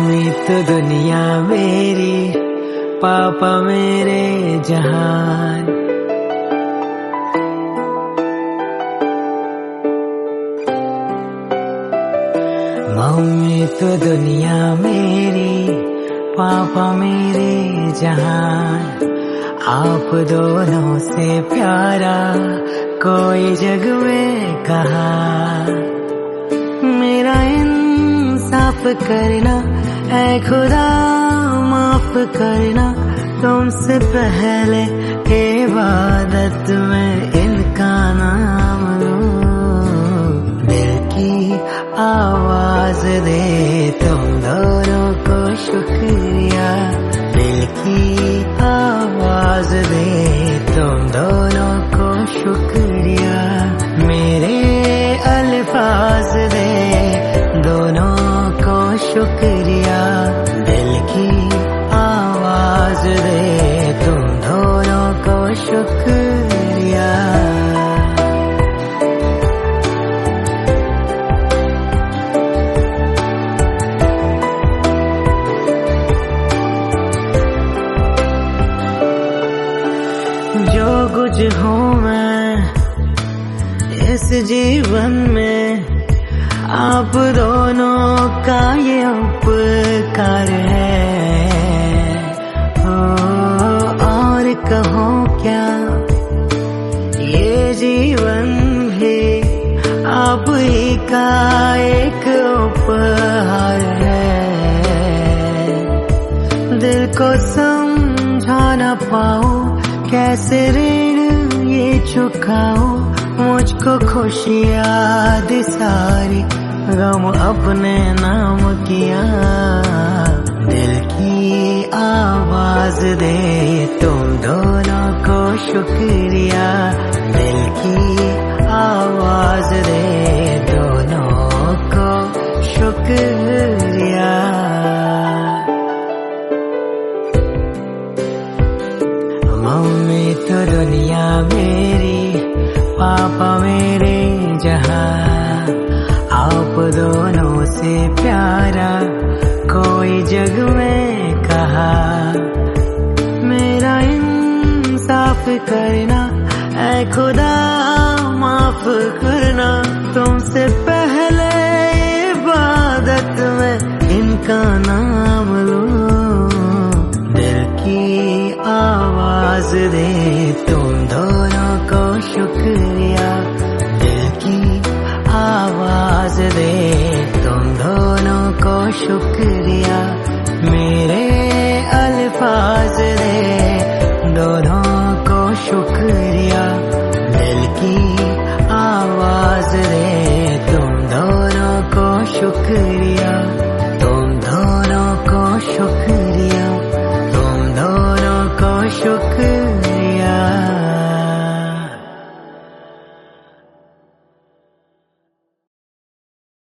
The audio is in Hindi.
मम्मी तो दुनिया मेरी, पापा मेरे जहान। मम्मी तो दुनिया मेरी, पापा मेरे जहान। आप दोनों से प्यारा कोई जग में कहा। मेरा इंसाफ करना ऐ खुदा, माफ करना तुमसे पहले इबादत में इनका नाम लूं। दिल की आवाज दे तुम दोनों को शुक्रिया। दिल की आवाज दे तुम दोनों को शुक्रिया। मेरे अल्फाज दे दोनों को शुक्रिया। दिल की आवाज दे तुम दोनों को शुक्रिया। जो कुछ हूँ मैं इस जीवन में, आप दोनों का ये उपकार है। और कहो क्या, ये जीवन भी आप ही का एक उपहार है। दिल को समझा ना पाओ, कैसे ऋण ये चुकाओ। मुझको खुशियाँ दी सारी, गम अपने नाम किया। दिल की आवाज दे तुम दोनों को शुक्रिया। दिल की आवाज दे दोनों को शुक्रिया। मम्मी तो दुनिया मेरी, पापा मेरे जहां। आप दोनों से प्यारा कोई जग में कहा। मेरा इंसाफ करना ऐ खुदा, माफ करना तुमसे पहले इबादत में इनका नाम लूं। दिल की आवाज दे तुम दोनों को शुक्रिया।